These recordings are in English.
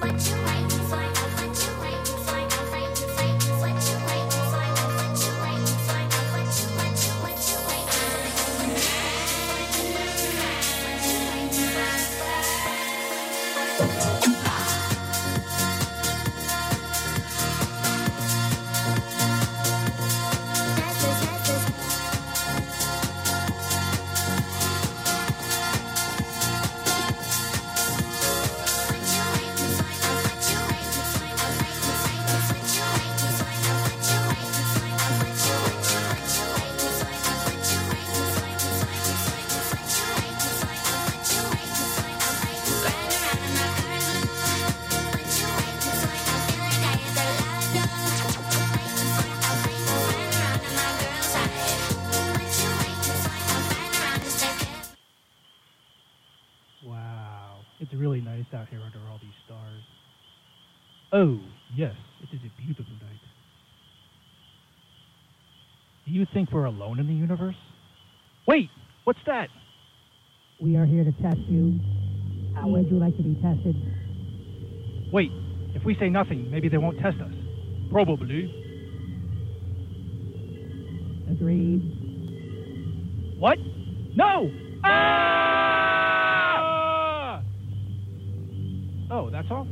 It's really nice out here under all these stars. Oh, yes, it is a beautiful night. Do you think we're alone in the universe? Wait, what's that? We are here to test you. How would you like to be tested? Wait, if we say nothing, maybe they won't test us. Probably. Agreed. What? No! Ah! Oh, that's all?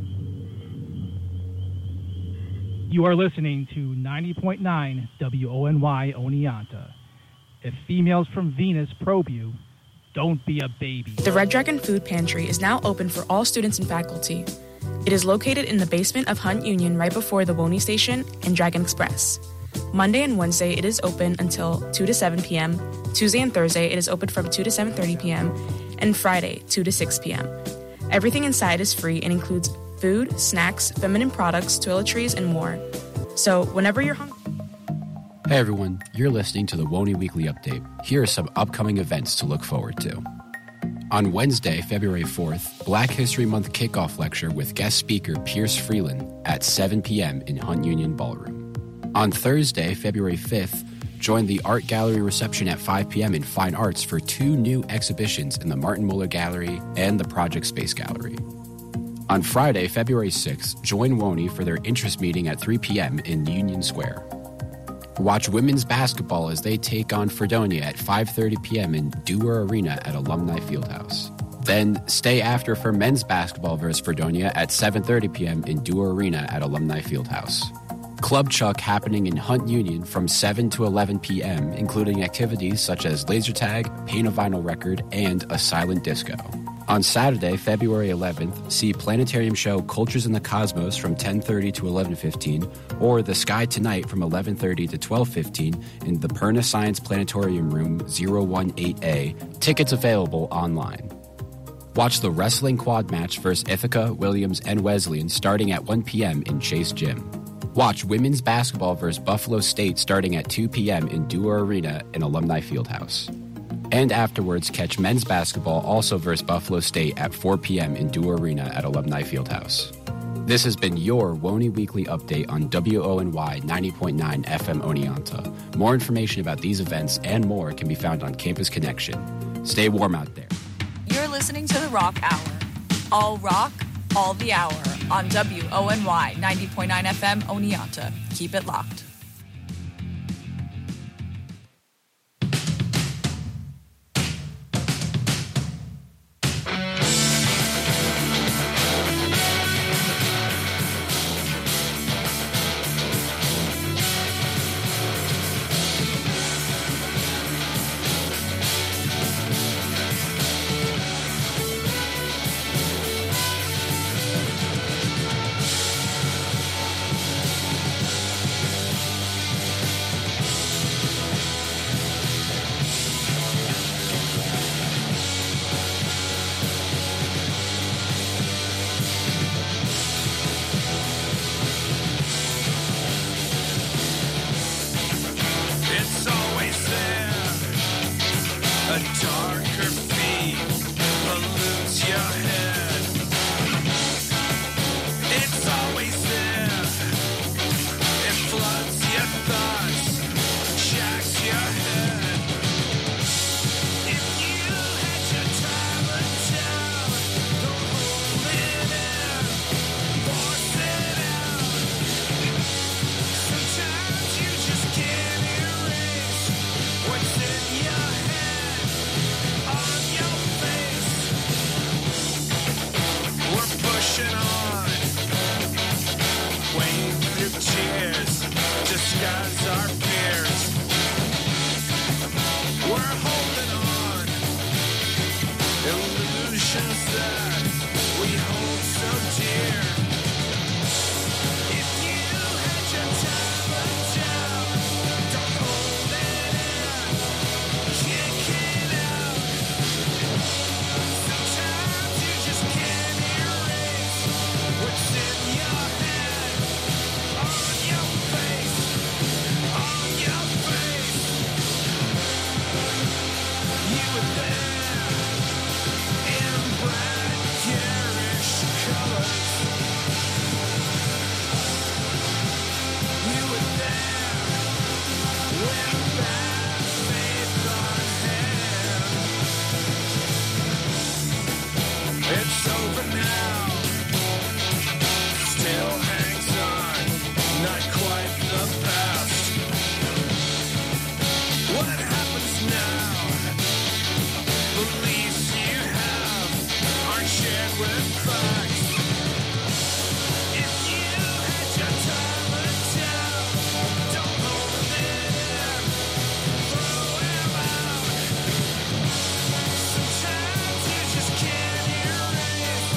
You are listening to 90.9 WONY Oneonta. If females from Venus probe you, don't be a baby. The Red Dragon Food Pantry is now open for all students and faculty. It is located in the basement of Hunt Union right before the Woney Station and Dragon Express. Monday and Wednesday it is open until 2 to 7 p.m. Tuesday and Thursday it is open from 2 to 7:30 p.m. and Friday 2 to 6 p.m. Everything inside is free and includes food, snacks, feminine products, toiletries, and more. So whenever you're hungry... Hey everyone, you're listening to the Woney Weekly Update. Here are some upcoming events to look forward to. On Wednesday, February 4th, Black History Month kickoff lecture with guest speaker Pierce Freeland at 7 p.m. in Hunt Union Ballroom. On Thursday, February 5th, join the Art Gallery reception at 5 p.m. in Fine Arts for 2 new exhibitions in the Martin Muller Gallery and the Project Space Gallery. On Friday, February 6th, join Woney for their interest meeting at 3 p.m. in Union Square. Watch women's basketball as they take on Fredonia at 5:30 p.m. in Dewar Arena at Alumni Fieldhouse. Then stay after for men's basketball versus Fredonia at 7:30 p.m. in Dewar Arena at Alumni Fieldhouse. Club Chuck happening in Hunt Union from 7 to 11 p.m., including activities such as laser tag, paint a vinyl record, and a silent disco. On Saturday, February 11th, see Planetarium show Cultures in the Cosmos from 10:30 to 11:15, or The Sky Tonight from 11:30 to 12:15 in the Perna Science Planetarium Room 018A. Tickets available online. Watch the Wrestling Quad match versus Ithaca, Williams, and Wesleyan starting at 1 p.m. in Chase Gym. Watch women's basketball versus Buffalo State starting at 2 p.m. in Dewar Arena in Alumni Fieldhouse. And afterwards, catch men's basketball also versus Buffalo State at 4 p.m. in Dewar Arena at Alumni Fieldhouse. This has been your Woney Weekly Update on WONY 90.9 FM Oneonta. More information about these events and more can be found on Campus Connection. Stay warm out there. You're listening to The Rock Hour. All rock, all the hour on WONY 90.9 FM Oneonta. Keep it locked. It's over now. Still hangs on, not quite the past. What happens now? Beliefs you have aren't shared with facts. If you had your time and doubt, don't hold it in, throw him out. Sometimes you just can't erase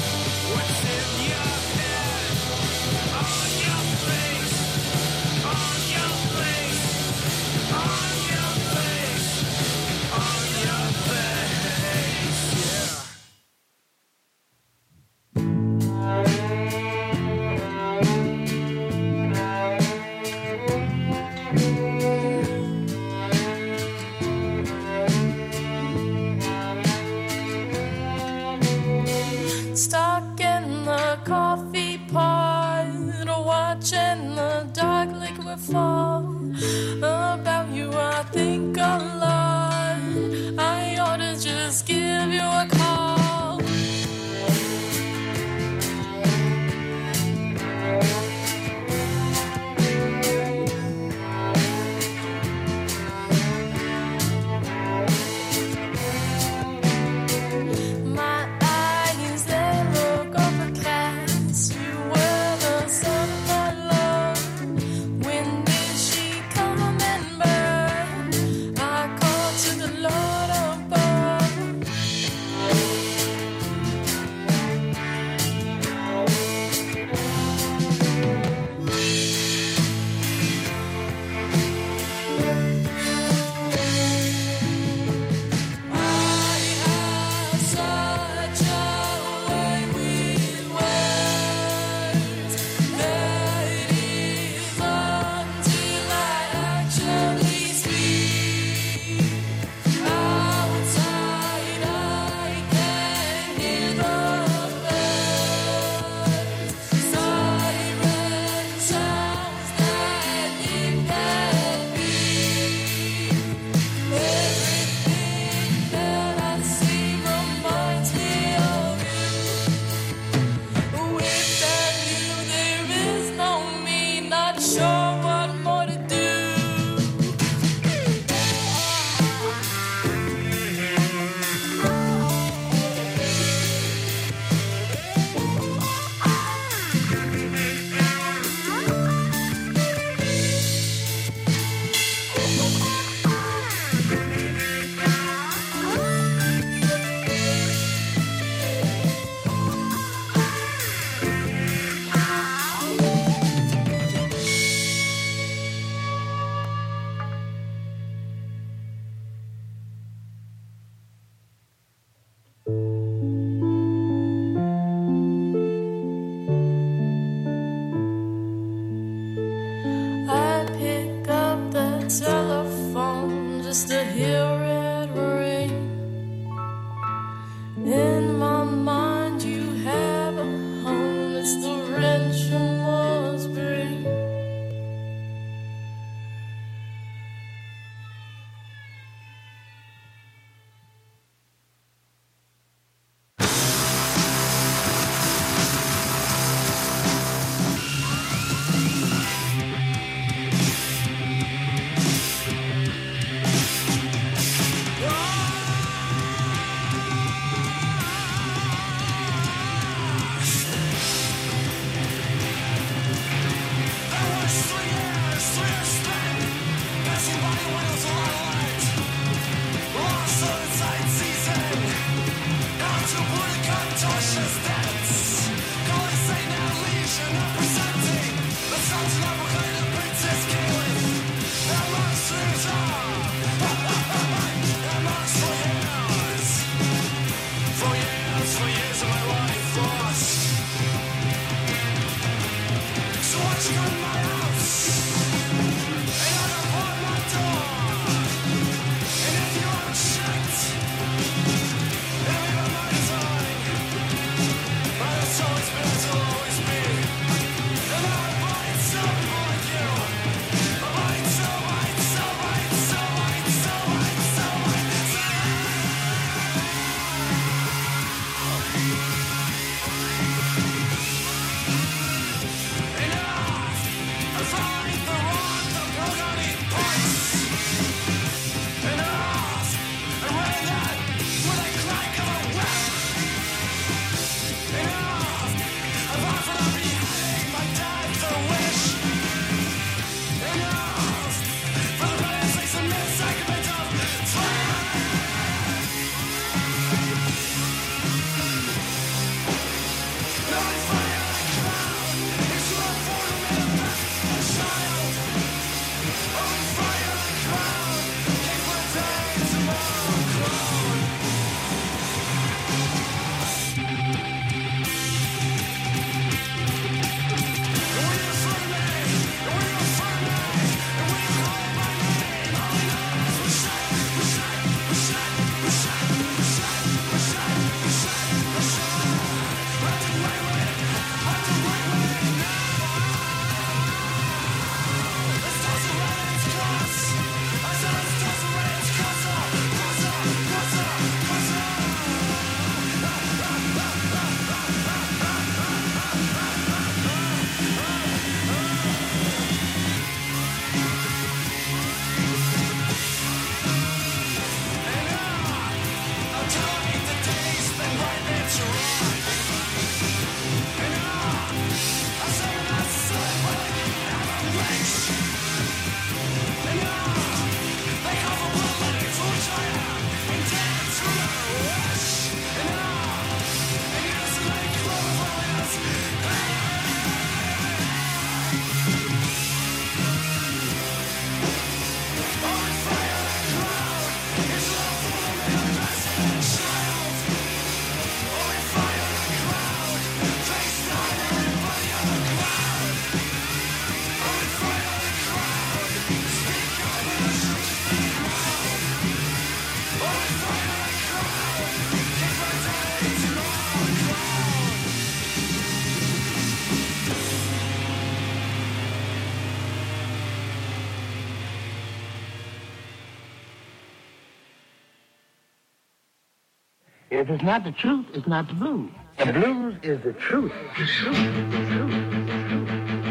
If it's not the truth, it's not the blues. The blues is the truth. The truth. The truth.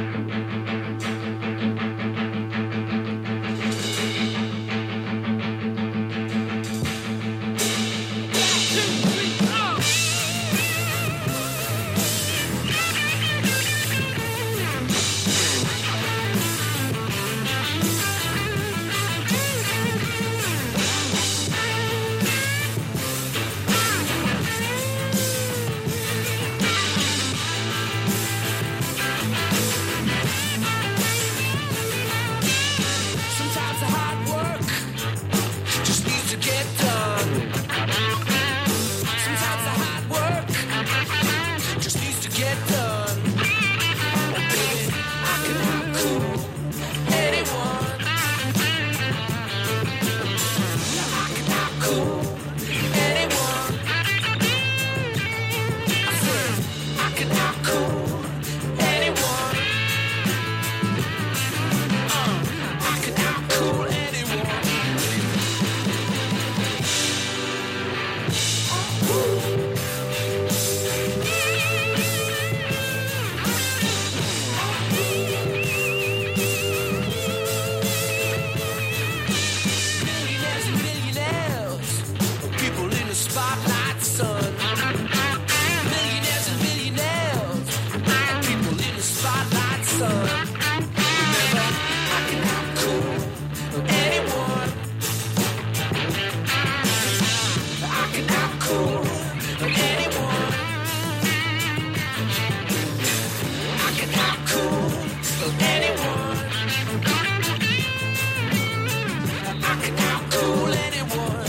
Sometimes the hard work just needs to get done. Sometimes the hard work just needs to get done. And baby, I can outcool anyone. I can outcool anyone. I said, I can outcool anyone. I can outcool anyone. Millionaires and millionaires, people in the spotlight, son. Millionaires and millionaires, people in the spotlight, son. Remember, I can outcool anyone. I can outcool anyone. I can outcool anyone. I can outcool anyone.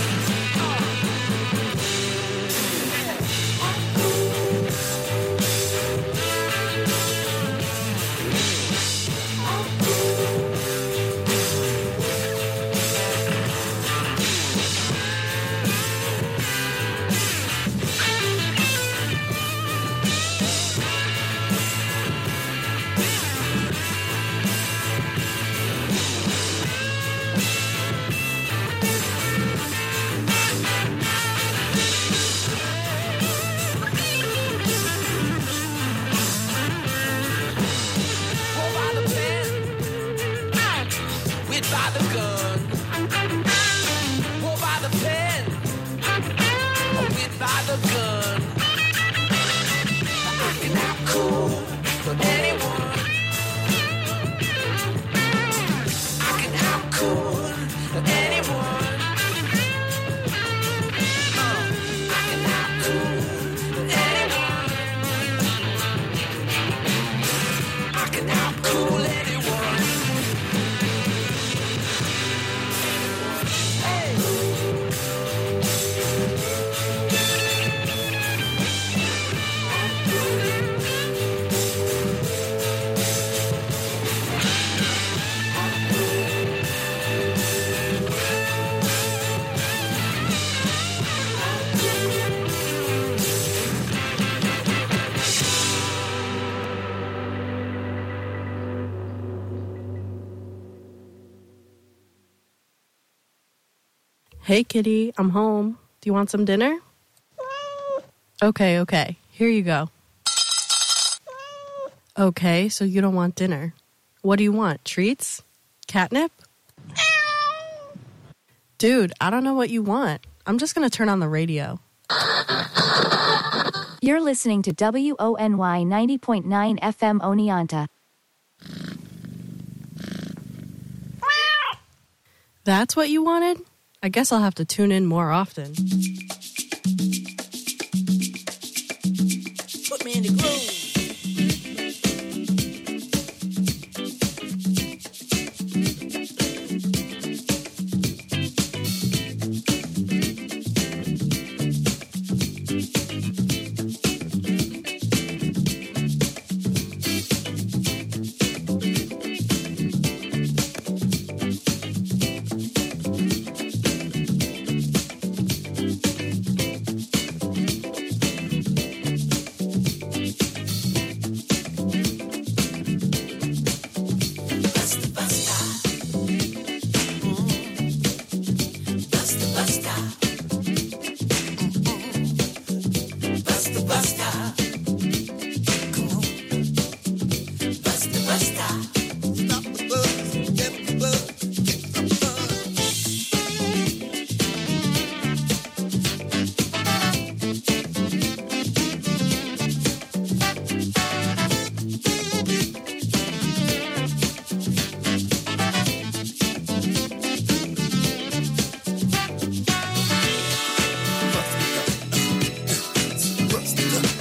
Hold by the pen, wit by the gun. Hold by the pen, wit by the gun. I can outcool anyone. I can outcool anyone. I can outcool anyone. I can outcool anyone. Hey. Hey, kitty, I'm home. Do you want some dinner? Okay. Here you go. Okay, so you don't want dinner. What do you want? Treats? Catnip? Dude, I don't know what you want. I'm just going to turn on the radio. You're listening to WONY 90.9 FM Oneonta. That's what you wanted? I guess I'll have to tune in more often. Put me in the groove. Buster, Buster. Come on. Buster, Buster. Stop the buzz, get the buzz, get the buzz. Buster,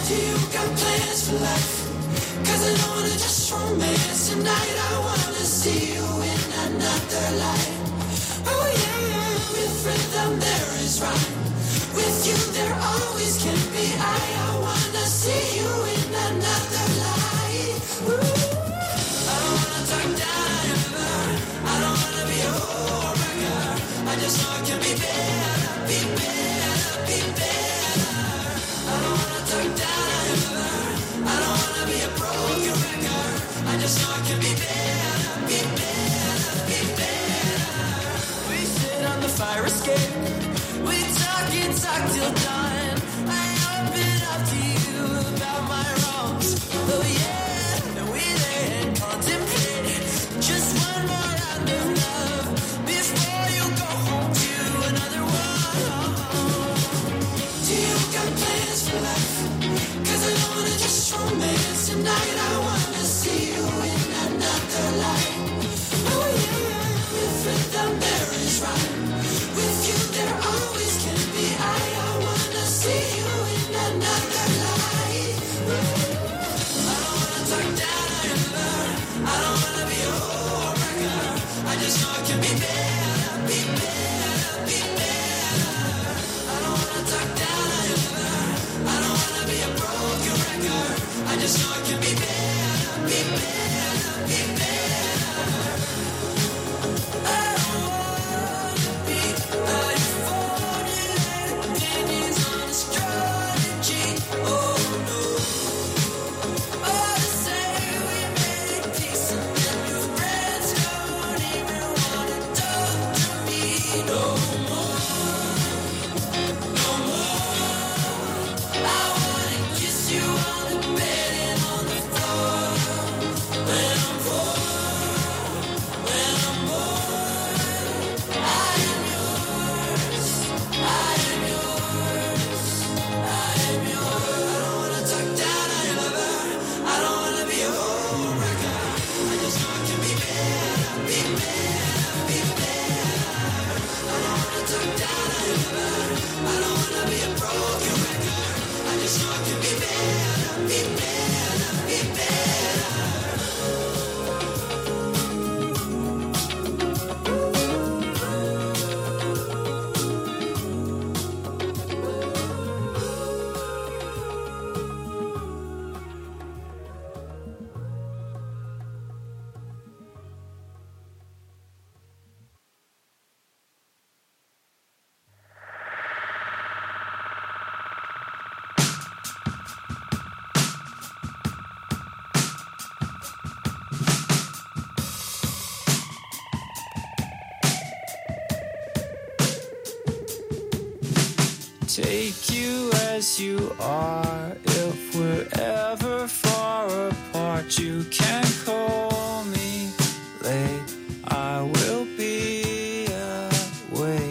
Do you got plans for life? 'Cause I don't wanna just romance tonight. I wanna see you in another life. Oh yeah, with rhythm there is rhyme. With you there always can be I wanna see you in another life. I don't wanna talk down ever. I don't wanna be a homewrecker. I just know it can be better, be better, be better. I don't wanna talk down ever. I don't wanna be a broken record. I just know it can be better, be better, be better. We sit on the fire escape. We talk and talk till dawn. I open up to you about my wrongs. Oh yeah, and we lay and contemplate just one more round of love before you go home to another one. Do you got plans for life? 'Cause I don't wanna just romance tonight. I wanna see you in another life. Oh yeah, with rhythm there is rhyme. With you there always can be I wanna see you in another life. I don't wanna talk down ever. I don't wanna be a homewrecker. I just know it can be better, be better, be better. I don't wanna talk down ever. I don't wanna be a broken record. I just know it can be better, be better, be better. I don't wanna be like formulated opinions on astrology. Oh no. Oh, to say we made peace and then your friends don't even wanna talk to me no more, no more. I wanna kiss you on the bed and on the floor. When I'm bored, when I'm bored, I am yours, I am yours, I am yours. I don't wanna talk down ever. I don't wanna be a homewrecker. I just know it can be better, be better, be better. I don't wanna talk down ever. I don't wanna be a broken record. I just know it can be better, be better, be better. Take you as you are. If we're ever far apart, you can call me late. I will be away.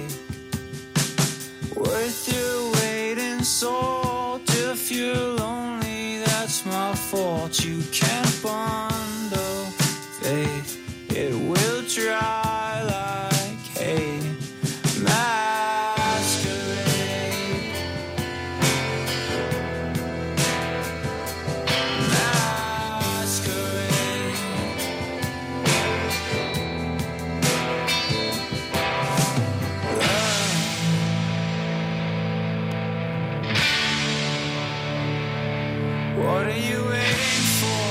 Worth your weight in salt. If you're lonely, that's my fault. You can't bundle faith. It will dry like hay. What are you waiting for?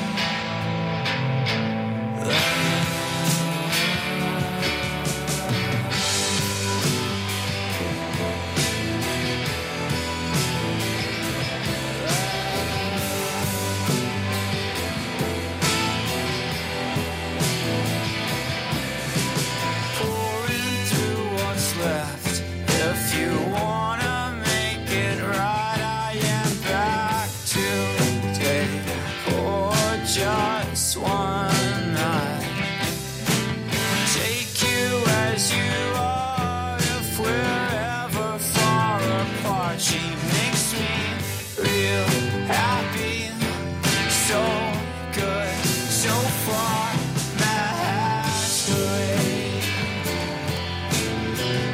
Pouring through what's left. If you wanna make it right, I am back today for just one night. Take you as you are. If we're ever far apart, she makes me real happy. So good, so far. Masquerade.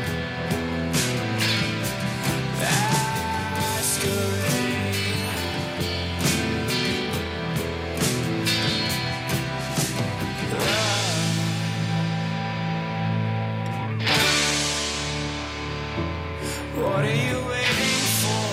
Masquerade. What are you waiting for?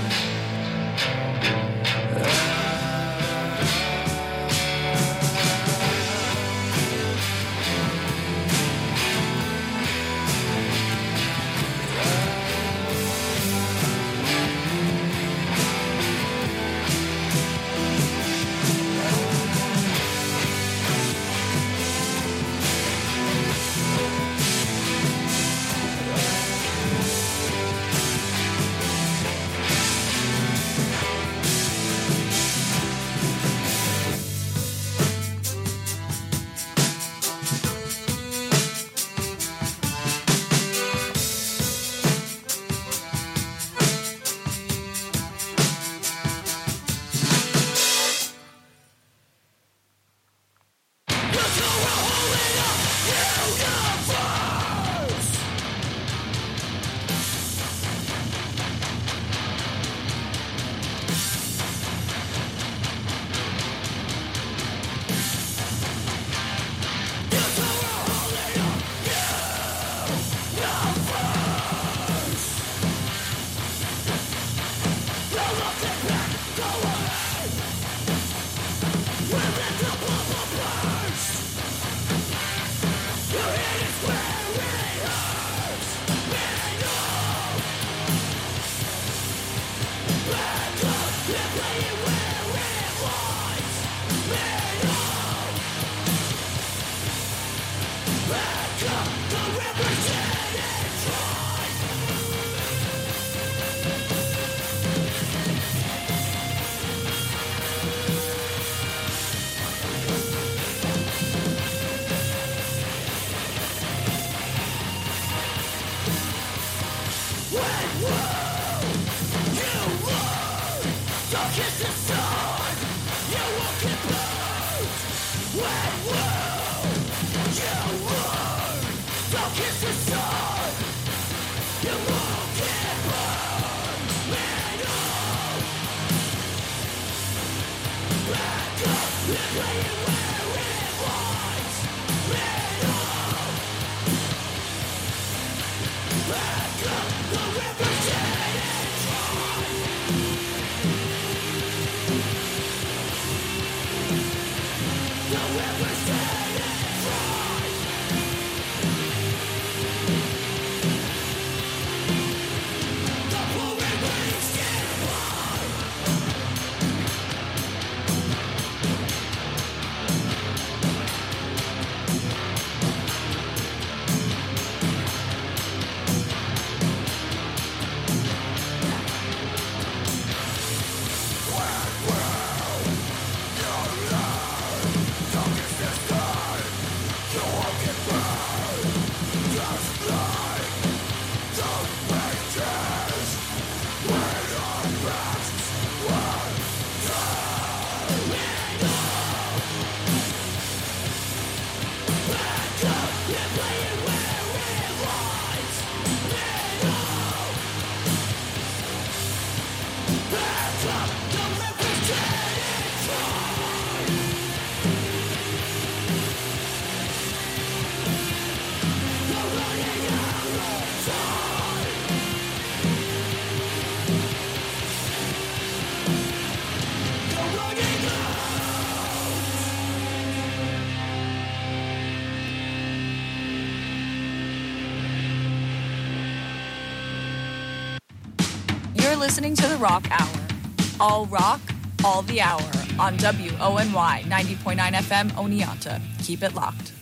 Listening to the Rock Hour. All rock, all the hour on WONY 90.9 FM Oneonta. Keep it locked.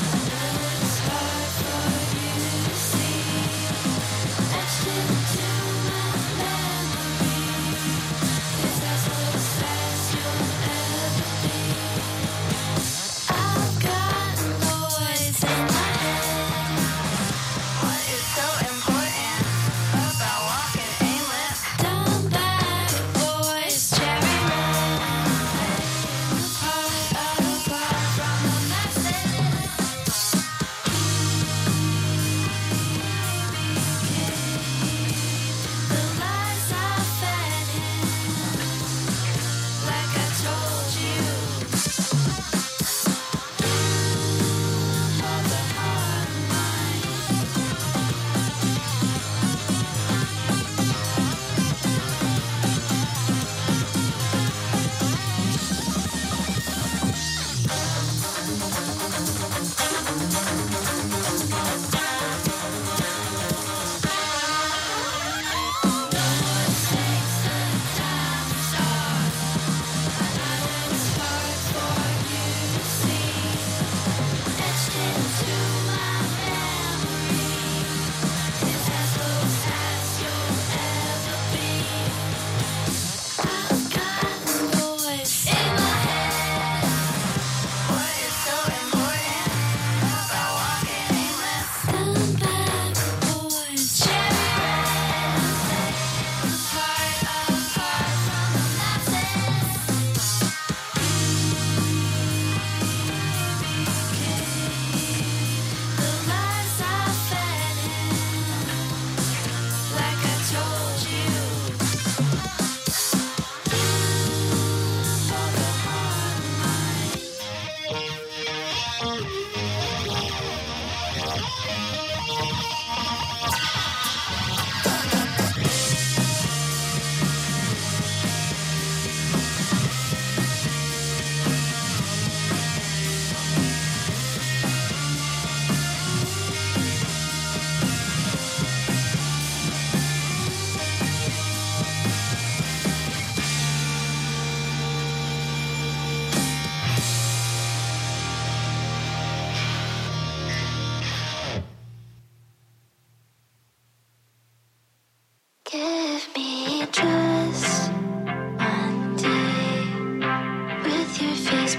To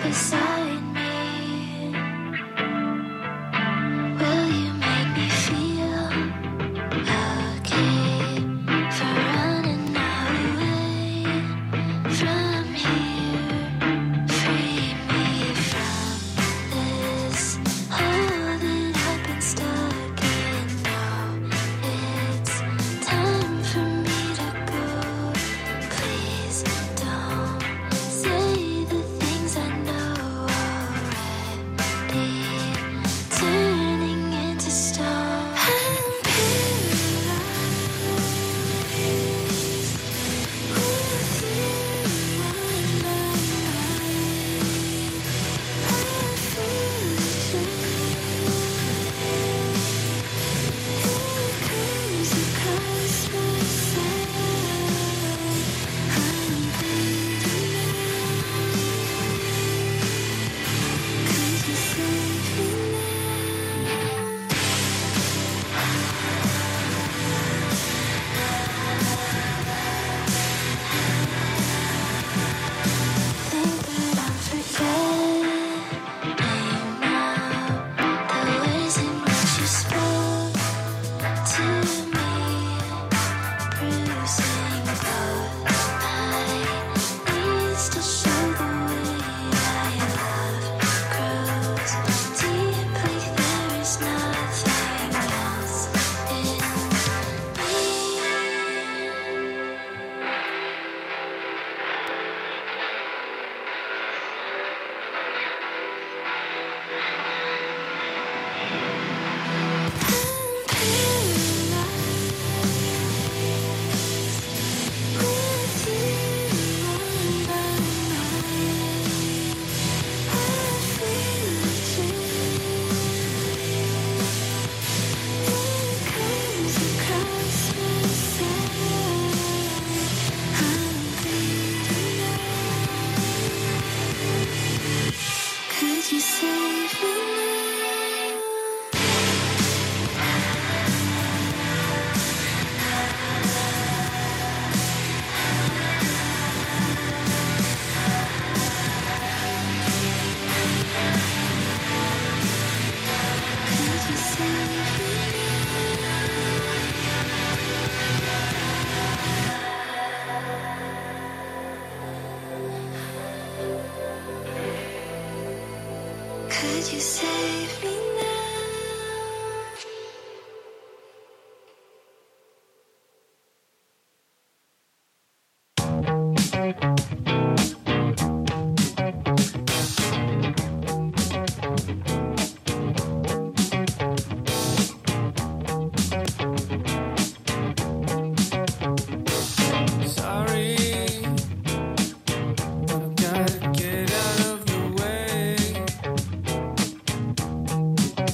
beside me. Will you make me feel okay for running away from here? Free me from this hole that I've been stuck in. Now it's time for me to go. Please don't say the things I know already. Turning into stone. I'm paralyzed with you on my mind. I feel the it comes across my side. I'm bleeding now. Could you save me Think that I'm forgetting now the ways in which you spoke to me, bruising both my knees to show the way I love grows deeply. There is nothing else in me. Could you save me now? Could you save me now? Could you save me now? Sorry, I've gotta get out of the way.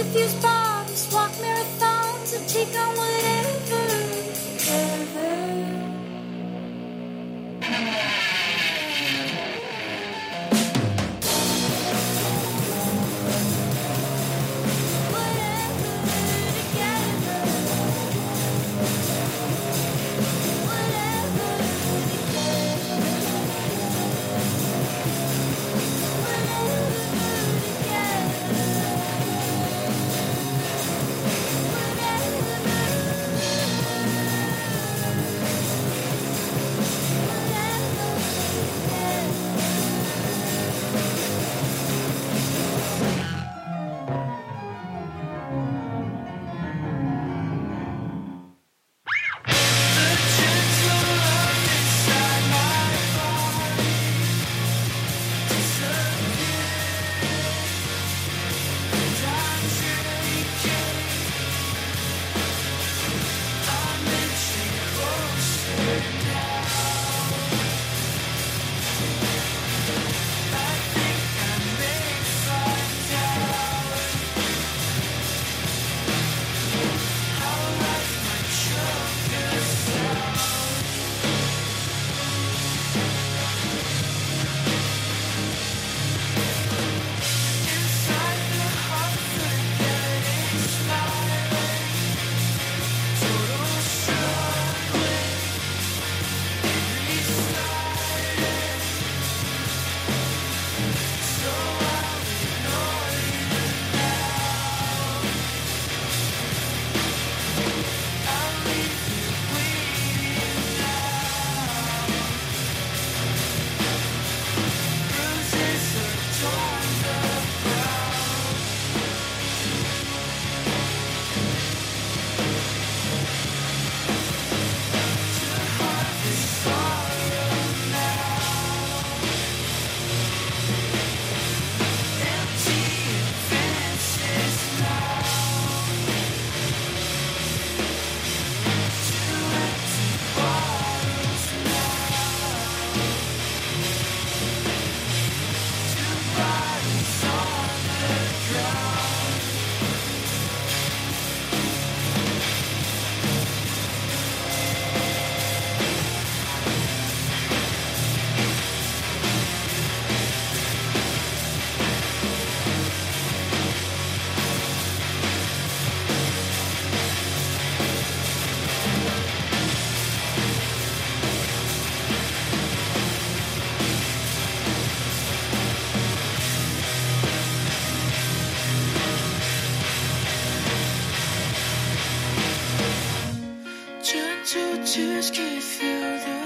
refuse bombs, walk marathons, and take on whatever. Just can't feel the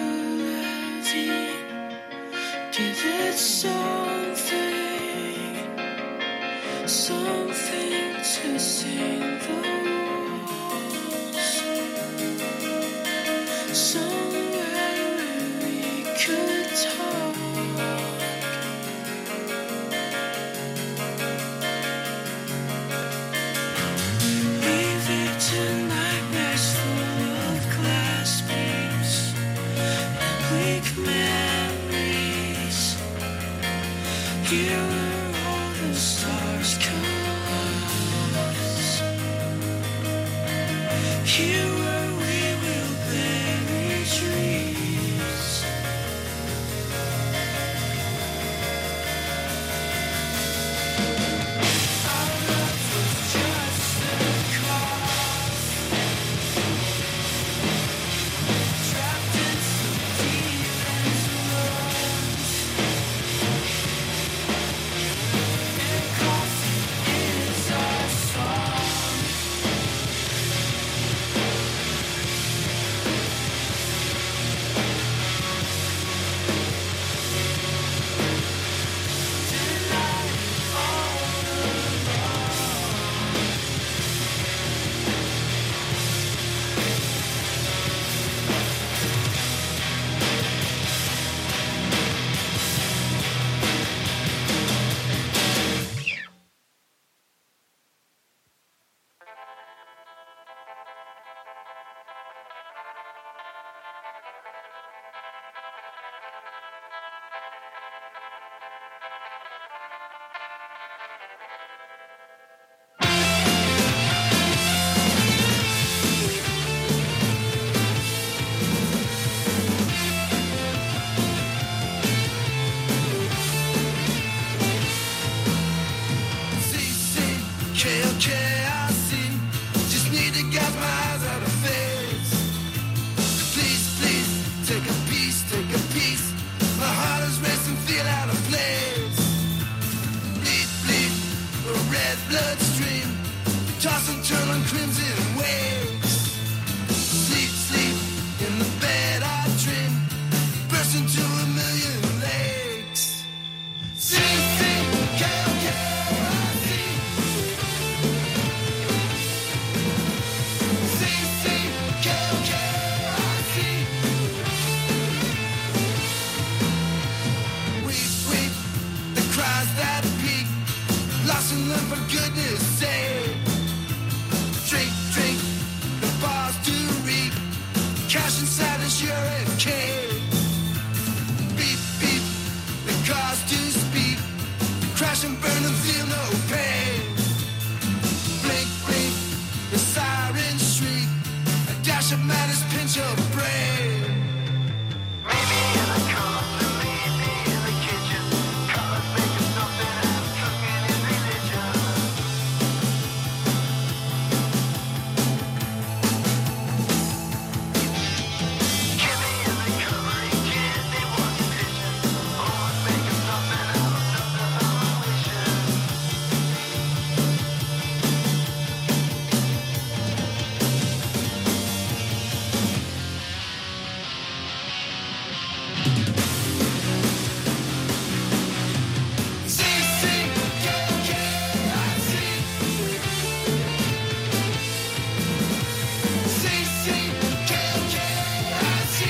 levy. Give it something to sing the walls. Somewhere where we could talk. Leave it to nightmares full of glass beams and bleak memories. Here where all the stars collapse. Here where we will bury trees. Our love was just a cough, trapped in some demon's lungs. And coffee is our song. toss and turn on crimson waves. Sleep, sleep in the bed I dream, burst into a million lakes. Sing, sing, K-O-K-R-I-C. Sing, sing, K-O-K-R-I-C. Weep, weep, the cries that peak, lost in love for goodness sake. Drink, drink, the bars do reek, cash inside is urine cake. Beep, beep, the cars do speak, crash and burn and feel no pain. Blink, blink, the sirens shriek, a dash of madness pinch your brain. Maybe in the car, maybe in the kitchen, colors making something I'm cooking in religion. Kimmy in the covering kid, they want vision. Always making something out of something I'm wishing. Sing, sing, K-O-K-R-I-C. Sing, sing, K-O-K-R-I-C.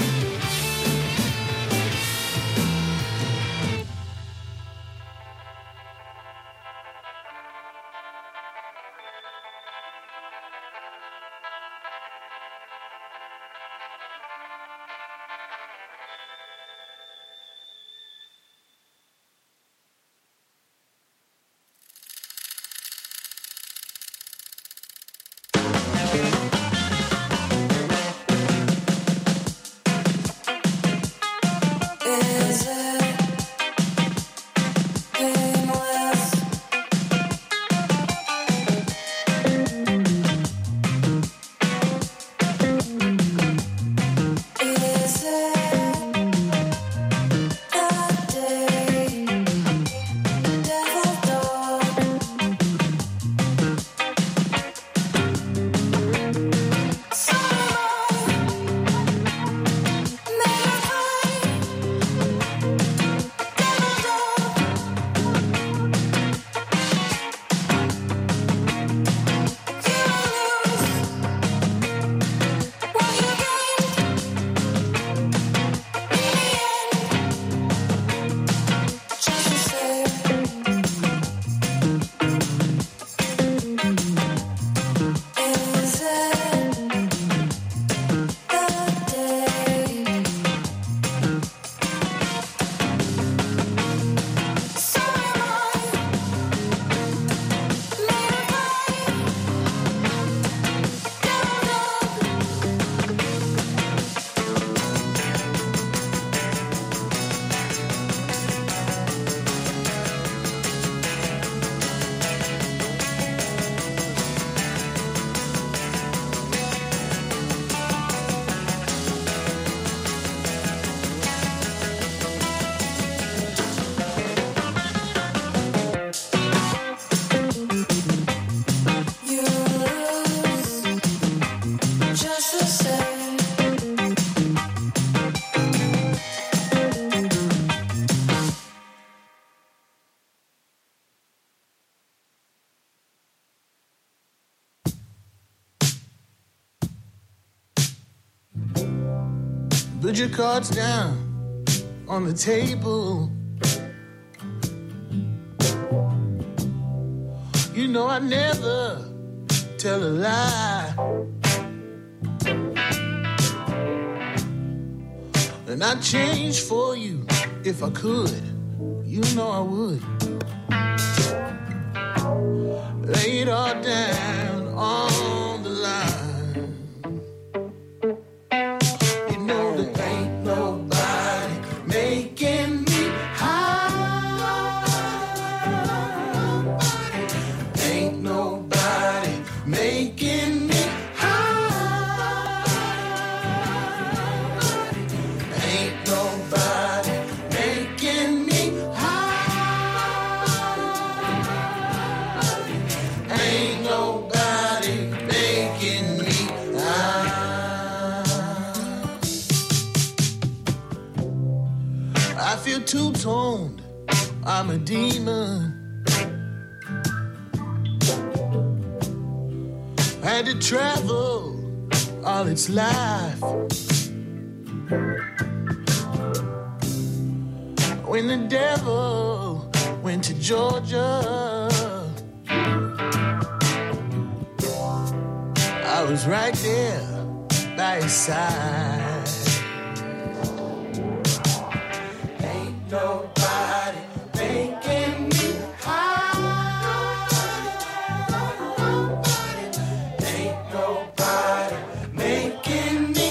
Is it painless? Is it that day, devil dog? You lose just the same. Put your cards down on the table. You know I never tell a lie. And I'd change for you if I could. You know I would. Lay it all down on the line. You know there ain't nobody making me high. Ain't nobody making me high. Ain't nobody making me high. Ain't nobody. two-toned, I'm a demon. Had to travel all its life. When the devil went to Georgia, I was right there by his side. Ain't nobody making me high. Ain't nobody making me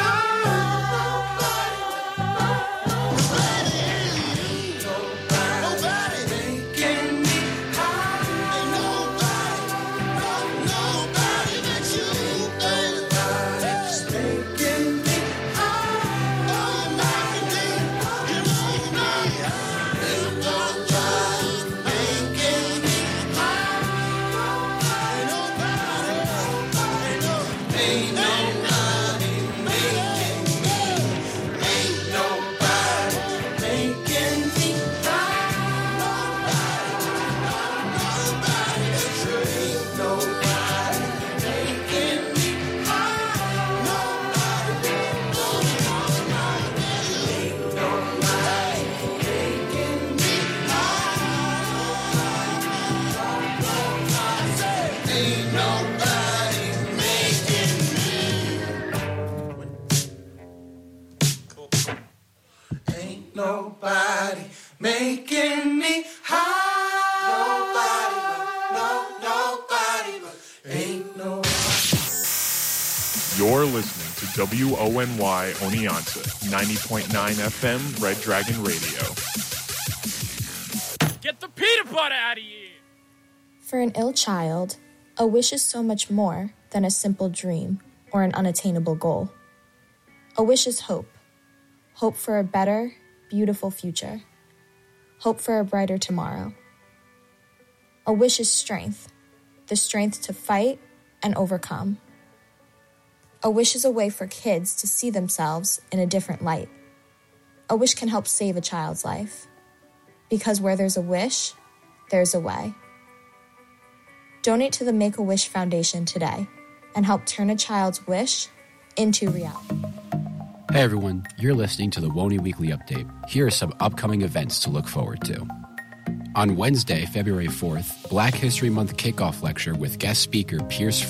nobody making me high. Nobody, but ain't nobody. You're listening to WONY Oneonta, 90.9 FM, Red Dragon Radio. Get the peanut butter out of here! For an ill child, a wish is so much more than a simple dream or an unattainable goal. A wish is hope. Hope for a better, beautiful future. Hope for a brighter tomorrow. A wish is strength, the strength to fight and overcome. A wish is a way for kids to see themselves in a different light. A wish can help save a child's life. Because where there's a wish, there's a way. Donate to the Make-A-Wish Foundation today and help turn a child's wish into reality. Hey everyone, you're listening to the WONY Weekly Update. Here are some upcoming events to look forward to. On Wednesday, February 4th, Black History Month kickoff lecture with guest speaker Pierce